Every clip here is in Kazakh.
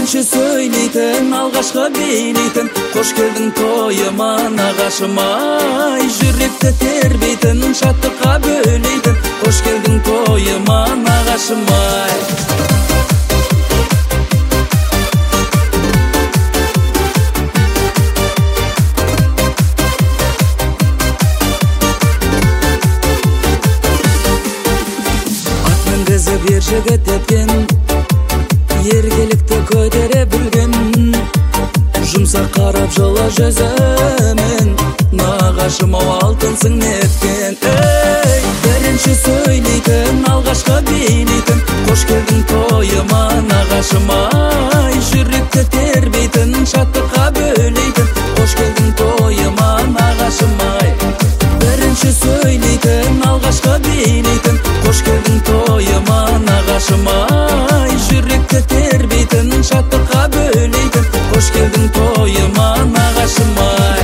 Бірінші сөйлейтін, алғашқы билейтін, қош келдің тойыма нағашым-ай. Жүректі тербейтін, шаттыққа бөлейтін, қош келдің тойыма нағашым-ай. Ат мінгізіп ер жігіт тепкен, ергелікті көтере білген, жұмсақ қарап жылы жүзімен, нағашым-ау алтынсың неткен. Бірінші сөйлейтін, алғашқы билейтін, қош келдің тойыма нағашым-ай. Жүректі тербейтін, шаттыққа бөлейтін, қош келдің тойыма нағашым-ай. Бірінші сөйлейтін, алғашқы билейтін, қош келдің тойыма нағашым-ай. Жүректі тербейтін, шаттыққа бөлейтін, қош келдің тойыма нағашым-ай.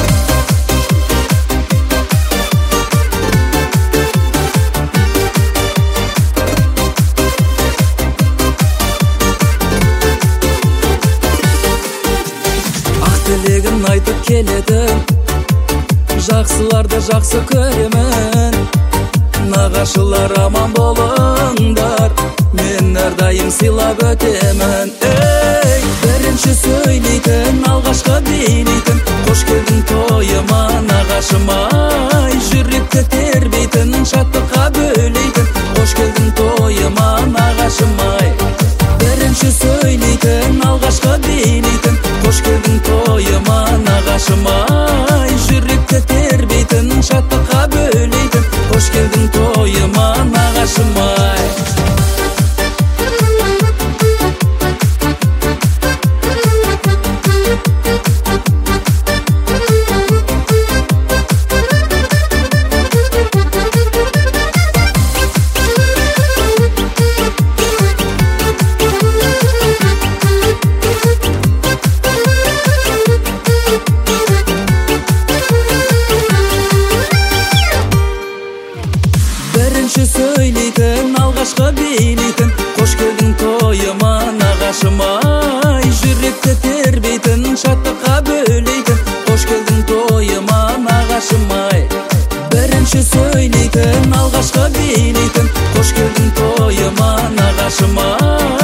Ақ тілегін айтып келетін, жақсыларды жақсы көремін. Нағашылар аман болыңдар, мен әрдайым сыйлап өтемін. Бірінші сөйлейтін, алғашқы билейтін, қош келдің тойыма нағашым-ай. Жүректі тербейтін, шаттыққа бөлейтін, қош келдің тойыма нағашым-ай. Бірінші сөйлейтін, алғашқы билейтін, қош келдің тойыма нағашым-ай. Жүректі тербейтін, шаттыққа бөлейтін, қош келдің тойыма нағашым-ай. Бірінші сөйлейтін, алғашқы билейтін, қош келдің тойыма нағашым-ай. Жүректі тербейтін, шаттыққа бөлейтін, қош келдің тойыма нағашым-ай. Бірінші сөйлейтін, алғашқы билейтін, қош келдің тойыма нағашым-ай.